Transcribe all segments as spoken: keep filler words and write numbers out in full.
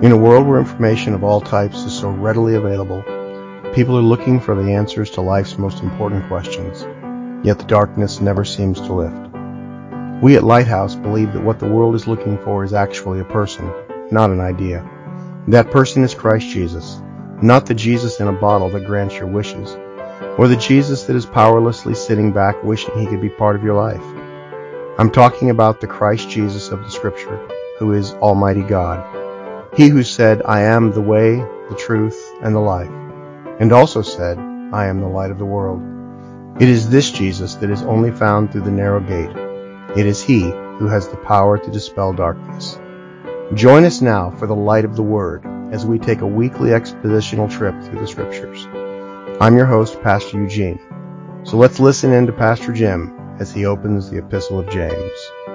In a world where information of all types is so readily available, people are looking for the answers to life's most important questions, yet the darkness never seems to lift. We at Lighthouse believe that what the world is looking for is actually a person, not an idea. That person is Christ Jesus, not the Jesus in a bottle that grants your wishes, or the Jesus that is powerlessly sitting back wishing he could be part of your life. I'm talking about the Christ Jesus of the Scripture, who is Almighty God. He who said, I am the way, the truth, and the life, and also said, I am the light of the world. It is this Jesus that is only found through the narrow gate. It is he who has the power to dispel darkness. Join us now for the light of the Word as we take a weekly expositional trip through the Scriptures. I'm your host, Pastor Eugene. So let's listen in to Pastor Jim as he opens the Epistle of James.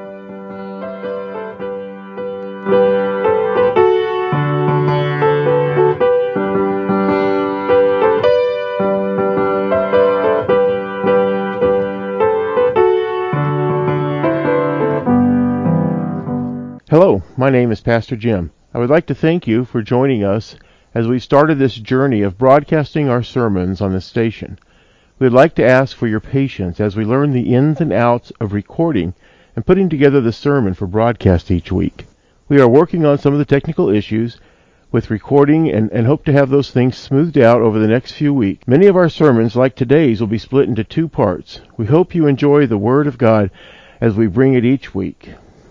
Hello, my name is Pastor Jim. I would like to thank you for joining us as we started this journey of broadcasting our sermons on this station. We would like to ask for your patience as we learn the ins and outs of recording and putting together the sermon for broadcast each week. We are working on some of the technical issues with recording and, and hope to have those things smoothed out over the next few weeks. Many of our sermons, like today's, will be split into two parts. We hope you enjoy the Word of God as we bring it each week.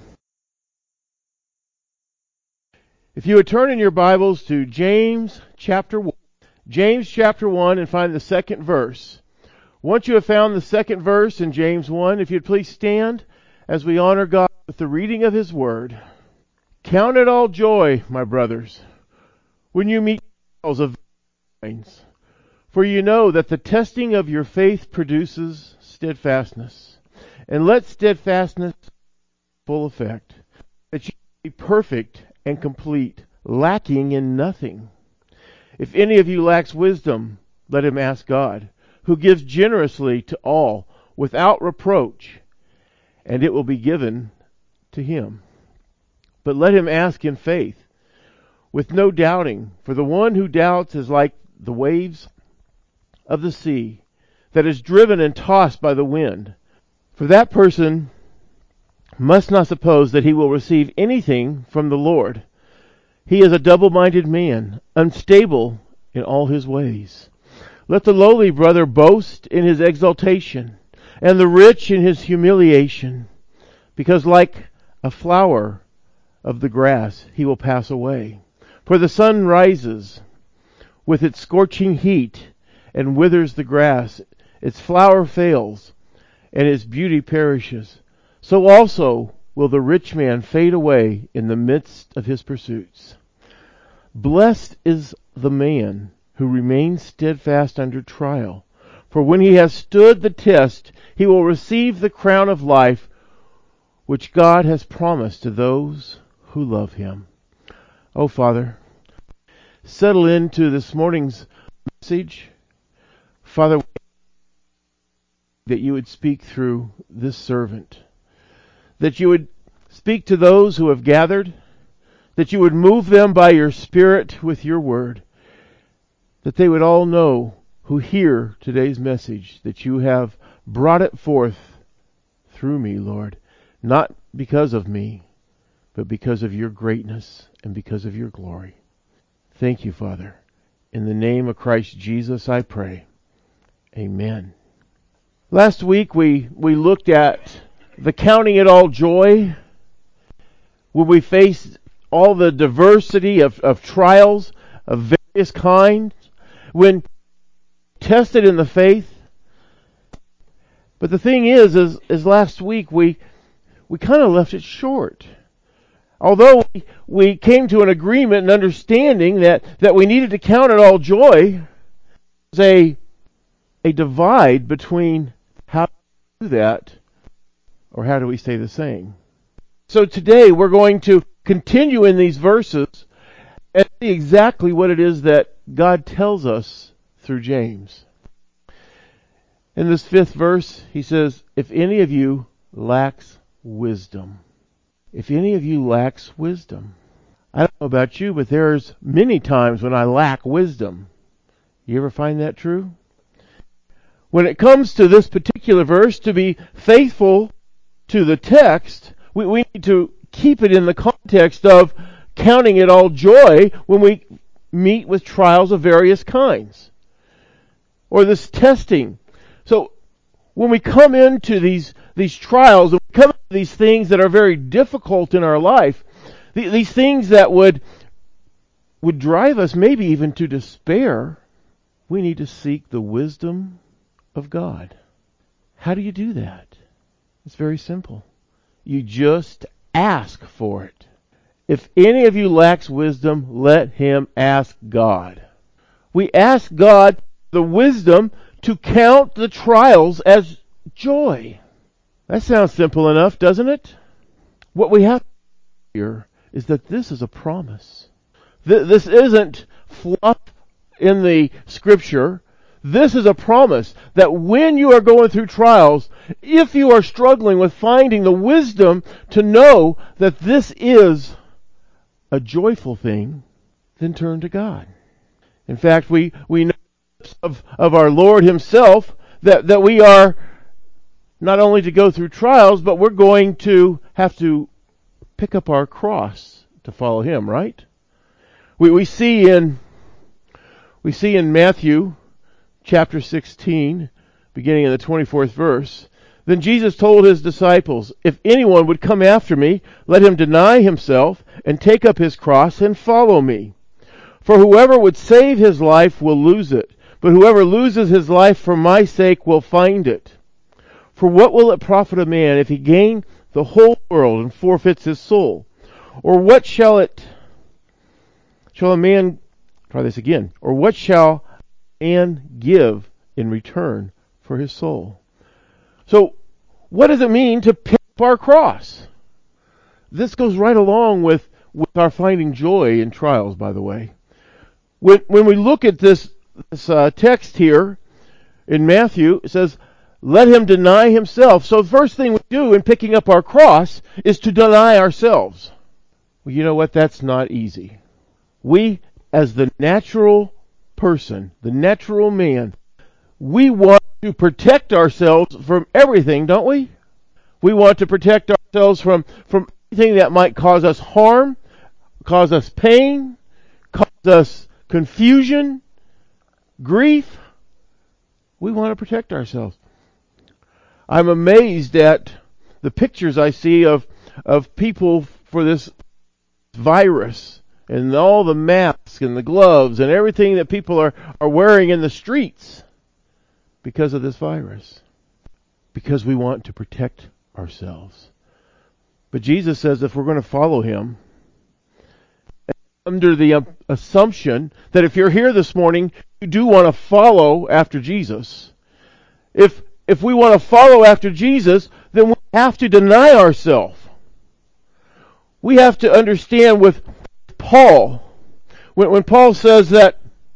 If you would turn in your Bibles to James chapter one, James chapter one, and find the second verse. Once you have found the second verse in James one, if you'd please stand as we honor God with the reading of His Word. Count it all joy, my brothers, when you meet trials of kinds, for you know that the testing of your faith produces steadfastness. And let steadfastness have full effect, that you be perfect and complete, lacking in nothing. If any of you lacks wisdom, let him ask God, who gives generously to all without reproach, and it will be given to him. But let him ask in faith, with no doubting, for the one who doubts is like the waves of the sea, that is driven and tossed by the wind. For that person must not suppose that he will receive anything from the Lord. He is a double-minded man, unstable in all his ways. Let the lowly brother boast in his exaltation, and the rich in his humiliation, because like a flower of the grass he will pass away. For the sun rises with its scorching heat, and withers the grass, its flower fails, and its beauty perishes. So also will the rich man fade away in the midst of his pursuits. Blessed is the man who remains steadfast under trial, for when he has stood the test, he will receive the crown of life which God has promised to those who love him. Oh, Father, settle into this morning's message. Father, that you would speak through this servant, that you would speak to those who have gathered, that you would move them by your Spirit with your word, that they would all know who hear today's message, that you have brought it forth through me, Lord, not because of me, but because of your greatness and because of your glory. Thank you, Father. In the name of Christ Jesus, I pray. Amen. Last week we, we looked at the counting it all joy when we face all the diversity of, of trials of various kinds, when tested in the faith. But the thing is, is, is last week we we kind of left it short. Although we, we came to an agreement and understanding that, that we needed to count it all joy, there's a, a divide between how to do that or how do we stay the same. So today we're going to continue in these verses and see exactly what it is that God tells us through James. In this fifth verse, he says, if any of you lacks wisdom, if any of you lacks wisdom. I don't know about you, but there's many times when I lack wisdom. You ever find that true? When it comes to this particular verse, to be faithful to the text, we, we need to keep it in the context of counting it all joy when we meet with trials of various kinds. Or this testing. So when we come into these these trials, when we come into these things that are very difficult in our life, th- these things that would would drive us maybe even to despair, we need to seek the wisdom of God. How do you do that? It's very simple. You just ask for it. If any of you lacks wisdom, let him ask God. We ask God the wisdom to count the trials as joy. That sounds simple enough, doesn't it? What we have here is that this is a promise. Th- this isn't fluff in the scripture. This is a promise that when you are going through trials, if you are struggling with finding the wisdom to know that this is a joyful thing, then turn to God. In fact, we, we know of, of our Lord himself that, that we are not only to go through trials, but we're going to have to pick up our cross to follow him, right? We, we see in we see in Matthew chapter sixteen, beginning in the twenty-fourth verse, then Jesus told his disciples, if anyone would come after me, let him deny himself and take up his cross and follow me. For whoever would save his life will lose it, but whoever loses his life for my sake will find it. For what will it profit a man if he gain the whole world and forfeits his soul? Or what shall it, shall a man, try this again, or what shall a man give in return for his soul? So, what does it mean to pick up our cross? This goes right along with, with our finding joy in trials, by the way. When, when we look at this, this uh, text here in Matthew, it says, let him deny himself. So the first thing we do in picking up our cross is to deny ourselves. Well, you know what? That's not easy. We, as the natural person, the natural man, we want to protect ourselves from everything, don't we? We want to protect ourselves from, from anything that might cause us harm, cause us pain, cause us confusion, grief. We want to protect ourselves. I'm amazed at the pictures I see of, of people for this virus and all the masks and the gloves and everything that people are, are wearing in the streets because of this virus. Because we want to protect ourselves. But Jesus says if we're going to follow him, under the um, assumption that if you're here this morning, you do want to follow after Jesus. If if we want to follow after Jesus, then we have to deny ourselves. We have to understand with Paul, when, when Paul says that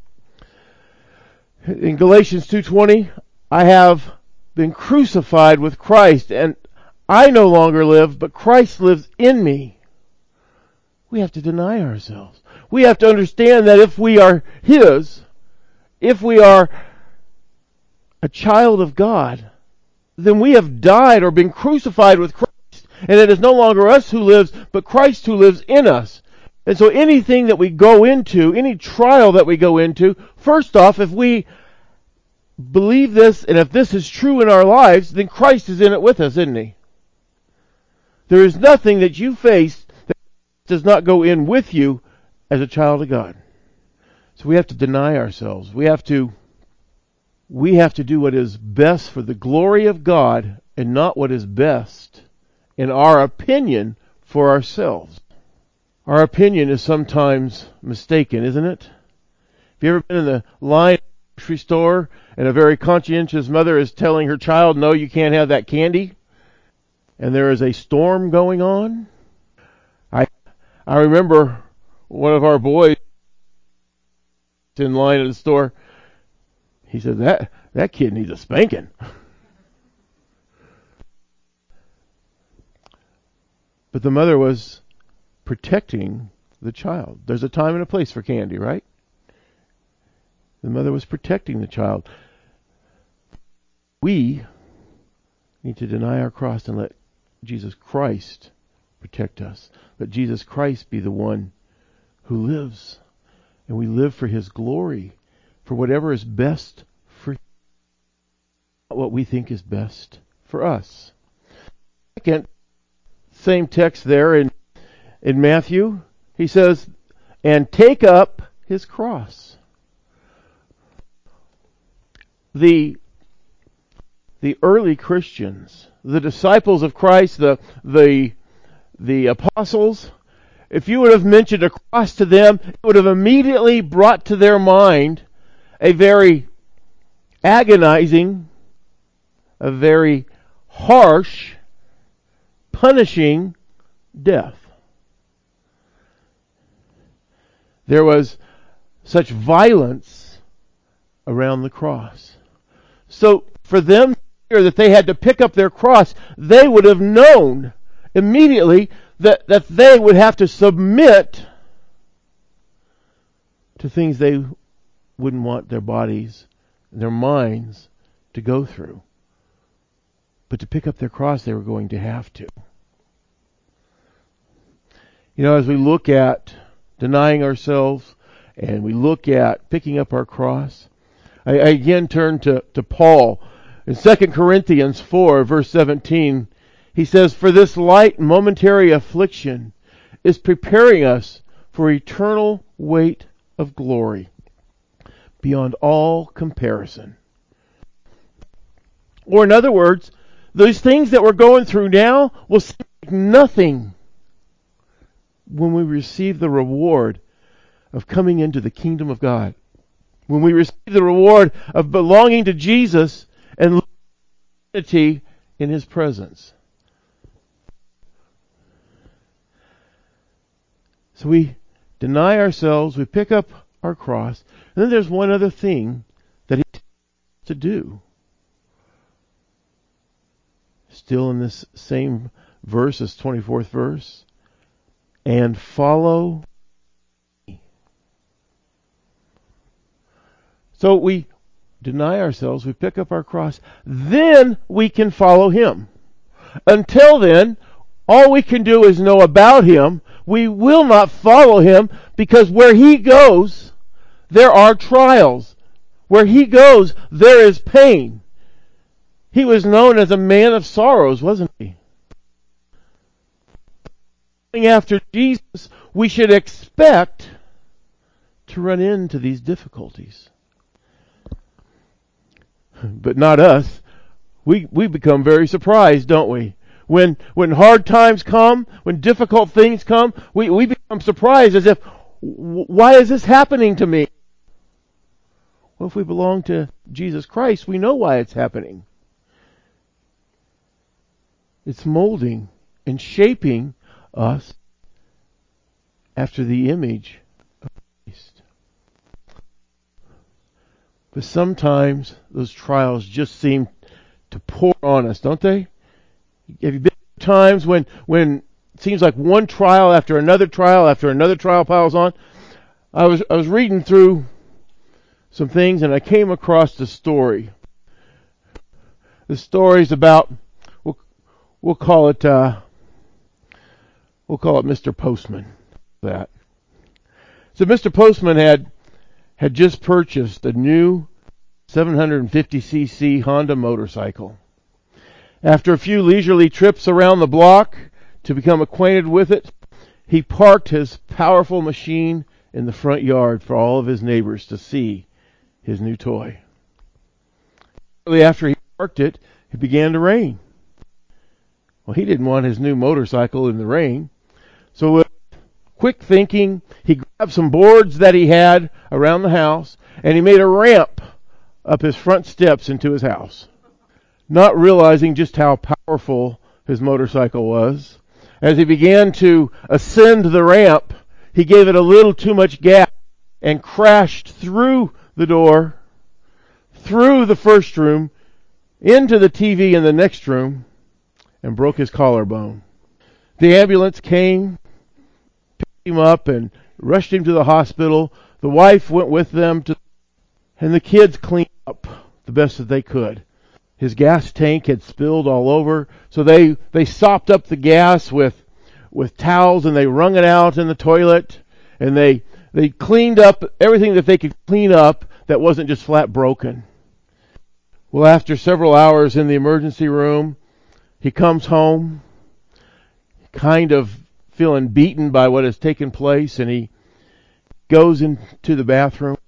in Galatians two twenty, I have been crucified with Christ, and I no longer live, but Christ lives in me. We have to deny ourselves. We have to understand that if we are his, if we are a child of God, then we have died or been crucified with Christ. And it is no longer us who lives, but Christ who lives in us. And so anything that we go into, any trial that we go into, first off, if we believe this and if this is true in our lives, then Christ is in it with us, isn't he? There is nothing that you face that does not go in with you as a child of God. So we have to deny ourselves. We have to we have to do what is best for the glory of God and not what is best in our opinion for ourselves. Our opinion is sometimes mistaken, isn't it? Have you ever been in the line at the grocery store and a very conscientious mother is telling her child, no, you can't have that candy? And there is a storm going on? I I remember one of our boys in line at the store. He said, that, that kid needs a spanking. But the mother was protecting the child. There's a time and a place for candy, right? The mother was protecting the child. We need to deny our cross and let Jesus Christ protect us. Let Jesus Christ be the one who lives. And we live for His glory, for whatever is best for Him, not what we think is best for us. Second, same text there in, in Matthew, he says, and take up His cross. The The early Christians, the disciples of Christ, the the the apostles, if you would have mentioned a cross to them, it would have immediately brought to their mind a very agonizing, a very harsh, punishing death. There was such violence around the cross. So for them to hear that they had to pick up their cross, they would have known immediately that, that they would have to submit to things they wouldn't want their bodies and their minds to go through. But to pick up their cross, they were going to have to. You know, as we look at denying ourselves and we look at picking up our cross, I, I again turn to, to Paul. In Second Corinthians four, verse seventeen, he says, for this light momentary affliction is preparing us for eternal weight of glory beyond all comparison. Or in other words, those things that we're going through now will seem like nothing when we receive the reward of coming into the kingdom of God. When we receive the reward of belonging to Jesus and unity in His presence. So we deny ourselves, we pick up our cross, and then there's one other thing that He tells us to do. Still in this same verse, this twenty-fourth verse, and follow me. So we deny ourselves, we pick up our cross, then we can follow Him. Until then, all we can do is know about Him. We will not follow Him because where He goes, there are trials. Where He goes, there is pain. He was known as a man of sorrows, wasn't He? After Jesus, we should expect to run into these difficulties. But not us. We we become very surprised, don't we? When when hard times come, when difficult things come, we, we become surprised as if, why is this happening to me? Well, if we belong to Jesus Christ, we know why it's happening. It's molding and shaping us after the image of Christ. But sometimes those trials just seem to pour on us, don't they? Have you been times when when it seems like one trial after another trial after another trial piles on? I was I was reading through some things and I came across the story. The story's about we'll we'll call it uh, we'll call it Mister Postman. That so Mister Postman had had just purchased a new seven hundred fifty c c Honda motorcycle. After a few leisurely trips around the block to become acquainted with it, he parked his powerful machine in the front yard for all of his neighbors to see his new toy. Shortly after he parked it, it began to rain. Well, he didn't want his new motorcycle in the rain, so with quick thinking, he grabbed some boards that he had around the house, and he made a ramp up his front steps into his house. Not realizing just how powerful his motorcycle was, as he began to ascend the ramp, he gave it a little too much gas and crashed through the door, through the first room, into the T V in the next room, and broke his collarbone. The ambulance came, picked him up and rushed him to the hospital. The wife went with them to, and the kids cleaned up the best that they could. His gas tank had spilled all over, so they, they sopped up the gas with with towels and they wrung it out in the toilet, and they they cleaned up everything that they could clean up that wasn't just flat broken. Well, after several hours in the emergency room, he comes home, kind of feeling beaten by what has taken place, and he goes into the bathroom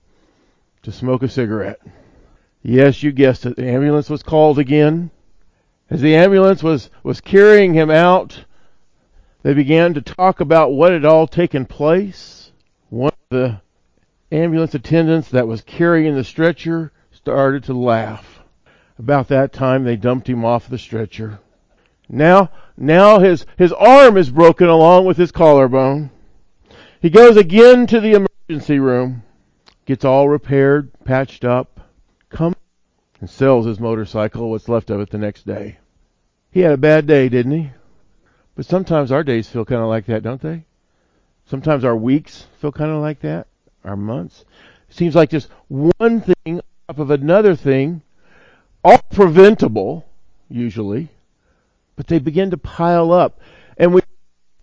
to smoke a cigarette. Yes, you guessed it. The ambulance was called again. As the ambulance was, was carrying him out, they began to talk about what had all taken place. One of the ambulance attendants that was carrying the stretcher started to laugh. About that time, they dumped him off the stretcher. Now, now his, his arm is broken along with his collarbone. He goes again to the emergency room, gets all repaired, patched up, comes and sells his motorcycle, what's left of it, the next day. He had a bad day, didn't he? But sometimes our days feel kind of like that, don't they? Sometimes our weeks feel kind of like that, our months. It seems like just one thing on top of another thing, all preventable, usually, but they begin to pile up. And we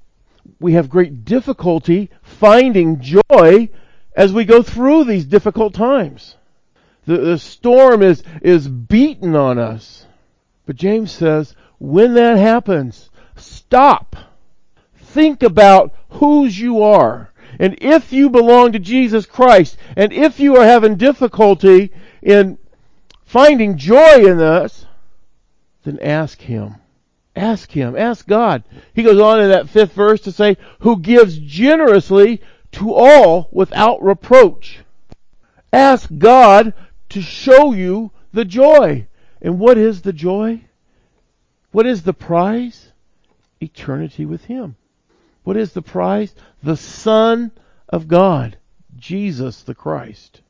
we have great difficulty finding joy as we go through these difficult times. The, the storm is, is beaten on us. But James says, when that happens, stop. Think about whose you are. And if you belong to Jesus Christ, and if you are having difficulty in finding joy in this, then ask Him. Ask Him. Ask God. He goes on in that fifth verse to say, who gives generously to all without reproach. Ask God to show you the joy. And what is the joy? What is the prize? Eternity with Him. What is the prize? The Son of God, Jesus the Christ.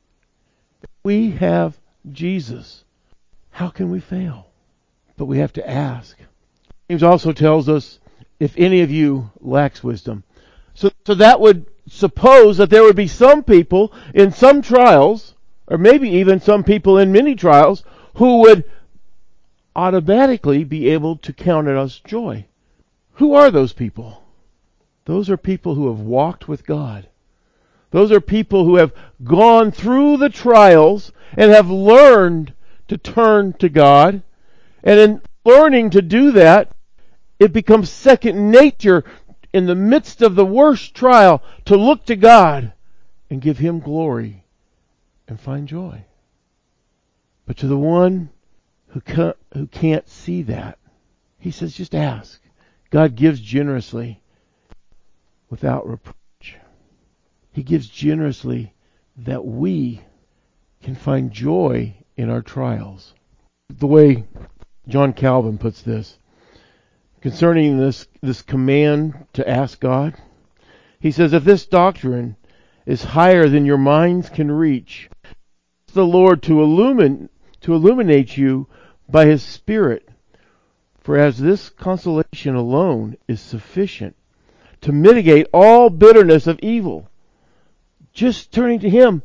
We have Jesus. How can we fail? But we have to ask. James also tells us, if any of you lacks wisdom. So, so that would suppose that there would be some people in some trials, or maybe even some people in many trials, who would automatically be able to count it as joy. Who are those people? Those are people who have walked with God. Those are people who have gone through the trials and have learned to turn to God. And in learning to do that, it becomes second nature in the midst of the worst trial to look to God and give Him glory and find joy. But to the one who can't, who can't see that, He says, just ask. God gives generously without reproach. He gives generously that we can find joy in our trials. The way John Calvin puts this, concerning this, this command to ask God, he says, if this doctrine is higher than your minds can reach, ask the Lord to illumine, to illuminate you by His Spirit. For as this consolation alone is sufficient to mitigate all bitterness of evil, just turning to Him.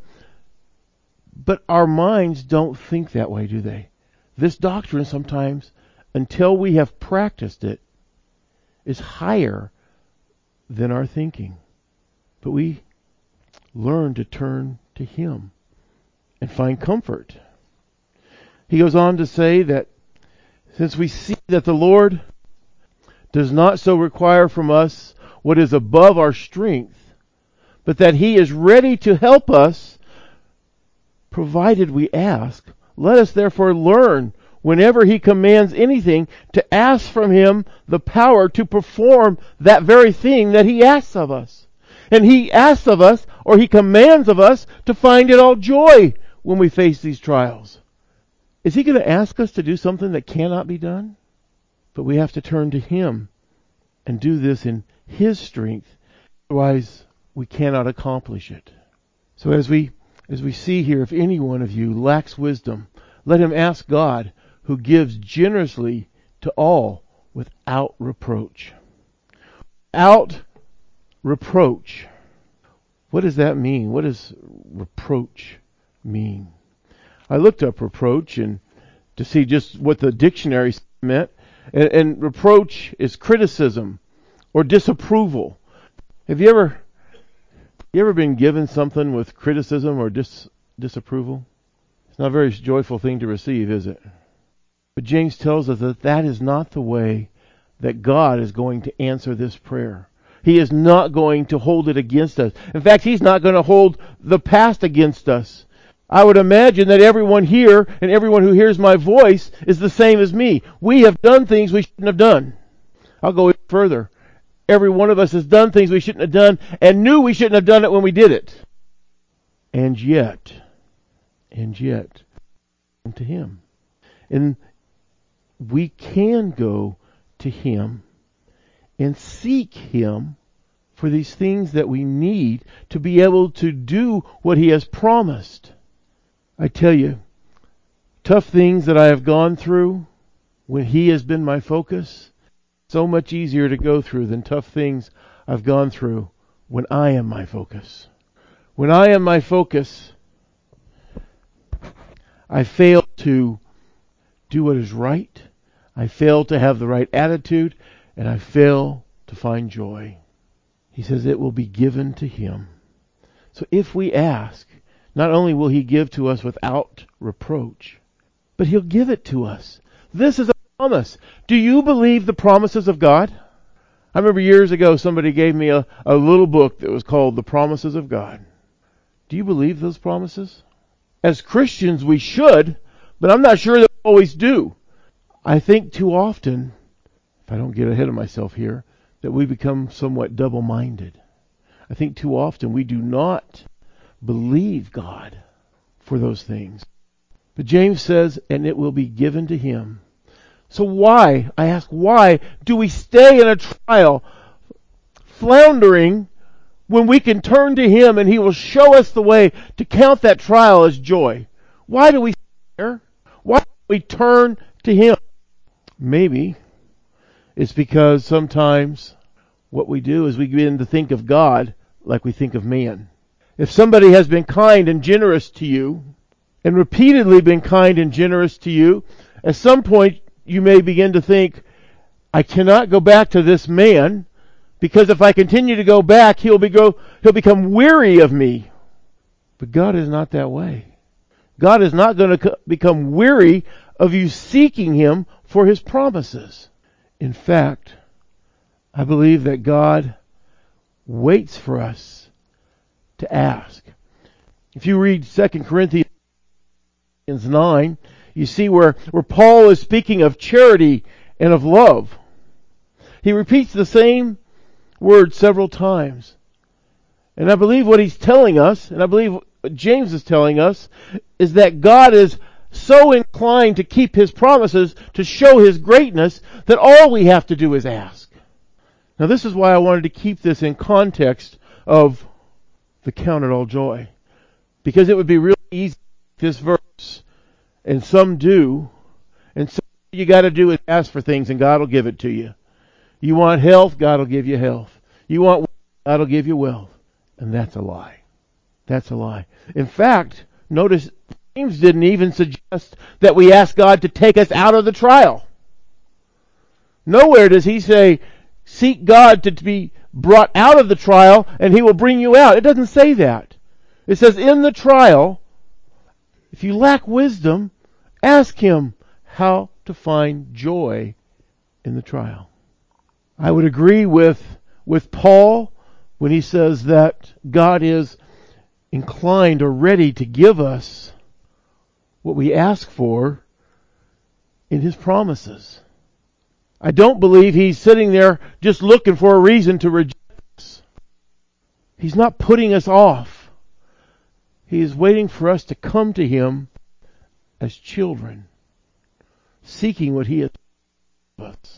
But our minds don't think that way, do they? This doctrine sometimes, until we have practiced it, is higher than our thinking. But we learn to turn to Him and find comfort. He goes on to say that since we see that the Lord does not so require from us what is above our strength, but that He is ready to help us, provided we ask, let us therefore learn, whenever He commands anything, to ask from Him the power to perform that very thing that He asks of us. And He asks of us, or He commands of us, to find it all joy when we face these trials. Is He going to ask us to do something that cannot be done? But we have to turn to Him and do this in His strength. Otherwise, we cannot accomplish it. So as we as we see here, if any one of you lacks wisdom, let him ask God, who gives generously to all without reproach. Without reproach. What does that mean? What does reproach mean? I looked up reproach and to see just what the dictionary meant. And, and reproach is criticism or disapproval. Have you ever you ever been given something with criticism or dis, disapproval? It's not a very joyful thing to receive, is it? But James tells us that that is not the way that God is going to answer this prayer. He is not going to hold it against us. In fact, He's not going to hold the past against us. I would imagine that everyone here and everyone who hears my voice is the same as me. We have done things we shouldn't have done. I'll go even further. Every one of us has done things we shouldn't have done and knew we shouldn't have done it when we did it. And yet, and yet, to Him. And we can go to Him and seek Him for these things that we need to be able to do what He has promised. I tell you, tough things that I have gone through when He has been my focus, so much easier to go through than tough things I've gone through when I am my focus. When I am my focus, I fail to do what is right. I fail to have the right attitude, and I fail to find joy. He says it will be given to Him. So if we ask, not only will He give to us without reproach, but He'll give it to us. This is a promise. Do you believe the promises of God? I remember years ago somebody gave me a, a little book that was called The Promises of God. Do you believe those promises? As Christians we should, but I'm not sure that we always do. I think too often, if I don't get ahead of myself here, that we become somewhat double-minded. I think too often we do not believe God for those things. But James says, and it will be given to Him. So why, I ask, why do we stay in a trial floundering when we can turn to Him and He will show us the way to count that trial as joy? Why do we stay there? Why do we turn to Him? Maybe it's because sometimes what we do is we begin to think of God like we think of man. If somebody has been kind and generous to you, and repeatedly been kind and generous to you, at some point you may begin to think, I cannot go back to this man, because if I continue to go back, he'll, be go, he'll become weary of me. But God is not that way. God is not going to become weary of you seeking Him for His promises. In fact, I believe that God waits for us to ask. If you read Second Corinthians nine, you see where, where Paul is speaking of charity and of love. He repeats the same word several times. And I believe what he's telling us, and I believe what James is telling us, is that God is so inclined to keep His promises, to show His greatness, that all we have to do is ask. Now this is why I wanted to keep this in context of the count it all joy. Because it would be really easy, this verse, and some do, and so all you got to do is ask for things and God will give it to you. You want health, God will give you health. You want wealth, God will give you wealth. And that's a lie. That's a lie. In fact, notice James didn't even suggest that we ask God to take us out of the trial. Nowhere does he say, seek God to be brought out of the trial and He will bring you out. It doesn't say that. It says in the trial, if you lack wisdom, ask Him how to find joy in the trial. I would agree with, with Paul when he says that God is inclined or ready to give us what we ask for in His promises. I don't believe He's sitting there just looking for a reason to reject us. He's not putting us off. He is waiting for us to come to Him as children, seeking what He has given us.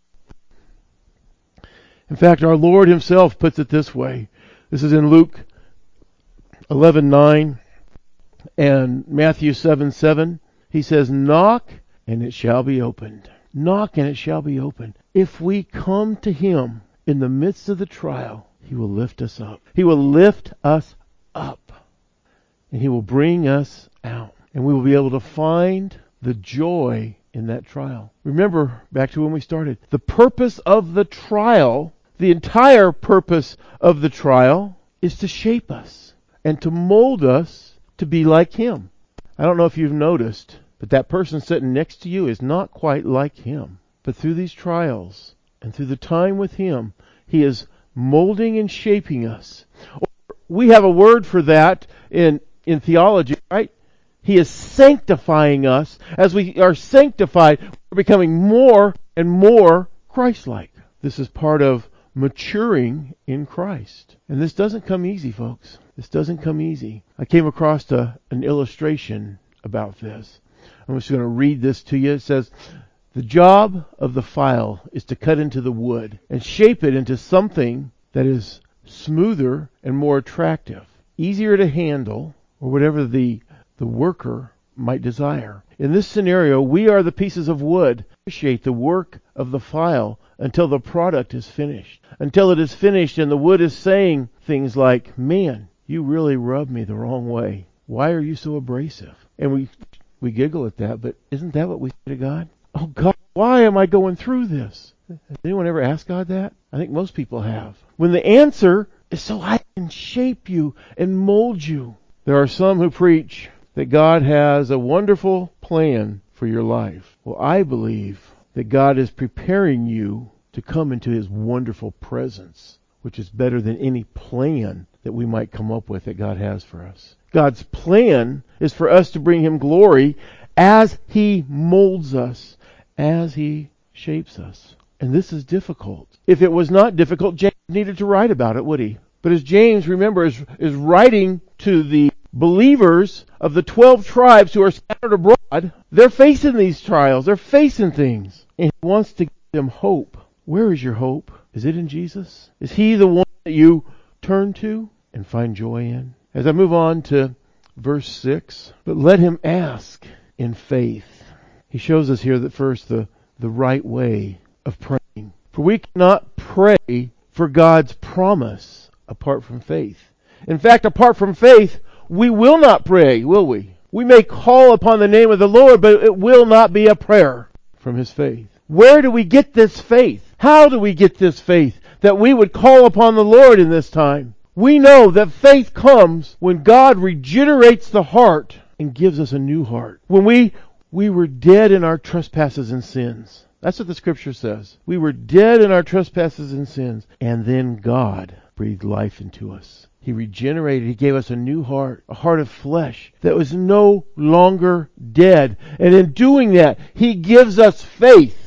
In fact, our Lord Himself puts it this way. This is in Luke eleven nine and Matthew seven seven. He says, knock and it shall be opened. Knock and it shall be opened. If we come to Him in the midst of the trial, He will lift us up. He will lift us up. And He will bring us out. And we will be able to find the joy in that trial. Remember, back to when we started, the purpose of the trial, the entire purpose of the trial, is to shape us and to mold us to be like Him. I don't know if you've noticed, but that person sitting next to you is not quite like Him. But through these trials and through the time with Him, He is molding and shaping us. We have a word for that in, in theology, right? He is sanctifying us. As we are sanctified, we're becoming more and more Christ-like. This is part of maturing in Christ. And this doesn't come easy, folks. This doesn't come easy. I came across a, an illustration about this. I'm just going to read this to you. It says, the job of the file is to cut into the wood and shape it into something that is smoother and more attractive, easier to handle, or whatever the, the worker might desire. In this scenario, we are the pieces of wood. Appreciate the work of the file until the product is finished. Until it is finished and the wood is saying things like, man, you really rubbed me the wrong way. Why are you so abrasive? And we we giggle at that, but isn't that what we say to God? Oh God, why am I going through this? Has anyone ever asked God that? I think most people have. When the answer is so I can shape you and mold you. There are some who preach that God has a wonderful plan for your life. Well, I believe that God is preparing you to come into His wonderful presence, which is better than any plan that we might come up with that God has for us. God's plan is for us to bring Him glory as He molds us, as He shapes us. And this is difficult. If it was not difficult, James needed to write about it, would he? But as James, remember, is, is writing to the believers of the twelve tribes who are scattered abroad, they're facing these trials. They're facing things. And he wants to give them hope. Where is your hope? Is it in Jesus? Is He the one that you turn to and find joy in? As I move on to verse six, but let him ask in faith. He shows us here that first the, the right way of praying. For we cannot pray for God's promise apart from faith. In fact, apart from faith, we will not pray, will we? We may call upon the name of the Lord, but it will not be a prayer from His faith. Where do we get this faith? How do we get this faith that we would call upon the Lord in this time? We know that faith comes when God regenerates the heart and gives us a new heart. When we we were dead in our trespasses and sins. That's what the Scripture says. We were dead in our trespasses and sins. And then God breathed life into us. He regenerated. He gave us a new heart, a heart of flesh that was no longer dead. And in doing that, He gives us faith.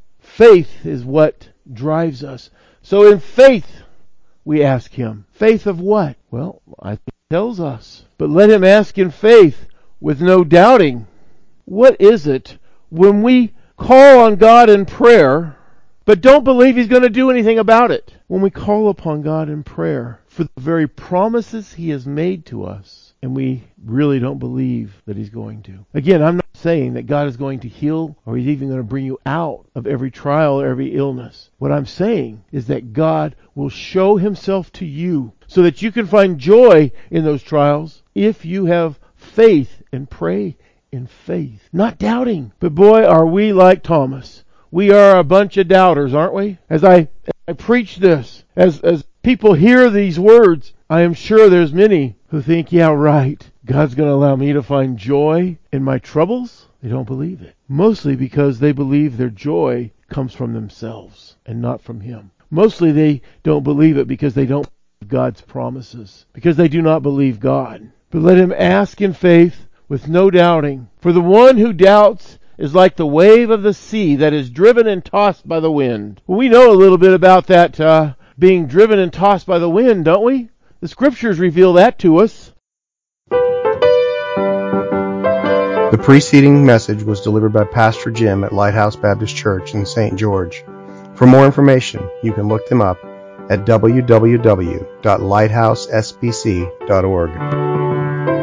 Faith is what drives us. So in faith, we ask Him. Faith of what? Well, I think He tells us. But let him ask in faith with no doubting. What is it when we call on God in prayer, but don't believe He's going to do anything about it? When we call upon God in prayer for the very promises He has made to us, and we really don't believe that He's going to. Again, I'm not saying that God is going to heal or He's even going to bring you out of every trial or every illness. What I'm saying is that God will show Himself to you so that you can find joy in those trials if you have faith and pray in faith. Not doubting. But boy, are we like Thomas. We are a bunch of doubters, aren't we? As I, as I preach this, as, as people hear these words, I am sure there's many who think, yeah, right, God's going to allow me to find joy in my troubles. They don't believe it. Mostly because they believe their joy comes from themselves and not from Him. Mostly they don't believe it because they don't believe God's promises, because they do not believe God. But let him ask in faith with no doubting. For the one who doubts is like the wave of the sea that is driven and tossed by the wind. Well, we know a little bit about that uh, being driven and tossed by the wind, don't we? The Scriptures reveal that to us. The preceding message was delivered by Pastor Jim at Lighthouse Baptist Church in Saint George. For more information, you can look them up at w w w dot lighthouse s b c dot org.